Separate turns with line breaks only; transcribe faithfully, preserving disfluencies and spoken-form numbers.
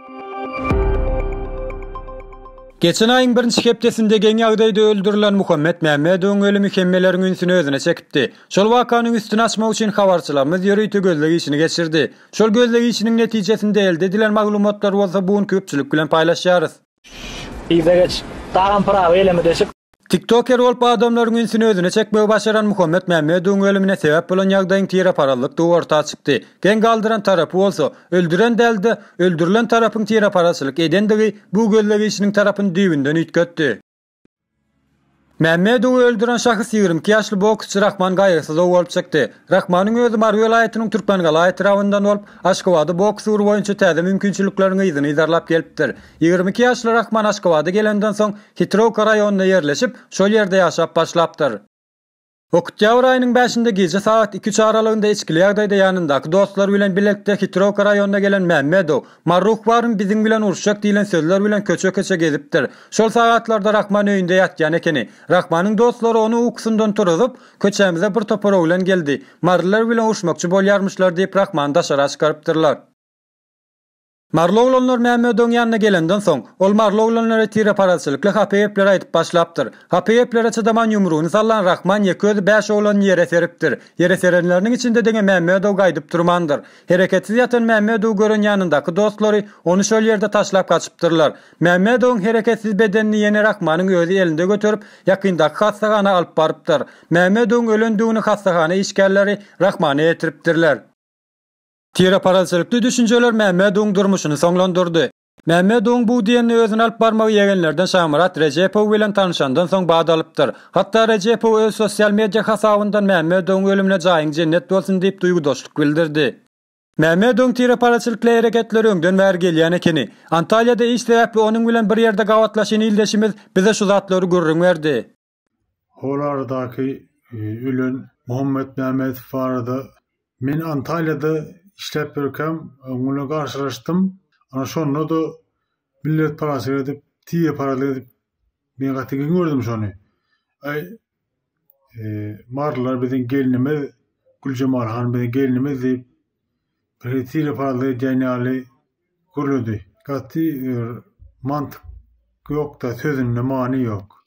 Geçen ayın birinci heptesinde Geňi Agdaýda öldürilen Muhammed Mämmedowyň ölümi hemmelerin ünsüni özüne çekipdi. Şol wakanyň üstüne açmak üçin habarçylarymyz ýöreýte gözlegi işini geçirdi. Şol gözlegi işiniň netijesinde elde edilen maglumatlar bolsa bugun köpçülik bilen paýlaşýarys.
Ýa-da dağan prawy eleme desek
TikToker bolup adamlaryň ünsüni özüne çekmegi başaran Muhammed Mämmedowyň ölümine sebäp bolan ýagdaýyň tiraparalykdygy ortaga çykdy. Geň galdyran tarapy bolsa öldüren däldi, öldürilen tarapyň tiraparçylyk edendigi bu gözlegi işiniň tarapyny düýbinden üýtgetdi. Mämmedowy öldüren şahys ýygrimi iki ýaşly boksçy Rahman Gaýyrsyzow bolup çykdy. Rahmanyň özü Marwel aýatynyň Türkmengaly etrawynden bolup Aşgabatda boks ury boýunça täze mümkinçiliklerini ýygyny ýydarlap gelipdir. ýygrimi iki ýaşly Rahman Aşgabatda gelenden soň Hitrovka raýonuna ýerleşip, şol ýerde ýaşap başlapdyr. Oktyabr aýynyň beşinde gece saat iki üç aralygynda içkili ýagdaýda ýanyndaky dostlar bilen birlikde Hitrovka raýonuna gelen Mämmedow, "Marruh barym biziň bilen uruşjak" diýen sözler bilen köçe-köçe gezipdir. Şol sagatlarda Rahman öýünde ýatýan ekeni. Rahmanyň dostlary onu uksundan turup, "Köçemize bir topara bilen geldi. Marlar bilen uruşmakçy bolýarmyşlar" diýip Rahman daşara çykarypdyrlar. Marly oglanlar Mämmedowyň ýanyna gelenden soň, ol marly oglanlara tiraparçylykly hapypler aýdyp başlapdyr. Hapyplere çydaman ýumrugyny salan Rahman ýeközi beş oglany ýere seripdir. Ýere serenleriniň içinde deňe Mämmedow gaýdyp durmandyr. Hereketsiz ýatan Mämmedow gören ýanyndaky dostlary onu şol ýerde taşlap kaçypdyrlar. Mämmedowyň hereketsiz bedenini ýene Rahmanyň özü elinde götürüp ýakyndaky hastahana alyp barypdyr. Mämmedowyň ölendigini hastahana işgärleri Rahmany ýetiripdirler. Tiraparçylykly düşünjeler Mämmedowyň durmuşyny soňlandyrdy. Mämmedowyň bu diýeni özüne alyp barmagy ýegenlerden Şamrat Rejepow bilen tanışandan soň badalypdyr. Hatda Rejepow öz sosial media hasabyndan Mämmedowyň ölümine jaýyň jennet bolsun diýip duýgudaşlyk bildirdi. Mämmedowyň tiraparçylykly hereketleri öňden bäri gelýän ekeni. Antalyada iş sebäpli onuň bilen bir ýerde gawatlaşyny ildeşimiz bize şu zatlary görüň berdi.
Holardaky ölen Muhammed Mämmedow barada men Antalyada işlep berkem, onunla karşılaştım. Ana şonda da millet parası edip, tiye paralı edip, ben katıgın gördüm şonu. Ay, e, marlar bizim gelinimiz, Gülcemal Han bizim gelinimiz deyip, bir tiye paralı cenali kuruldu. Katı e, mantık yok da sözünde mani yok.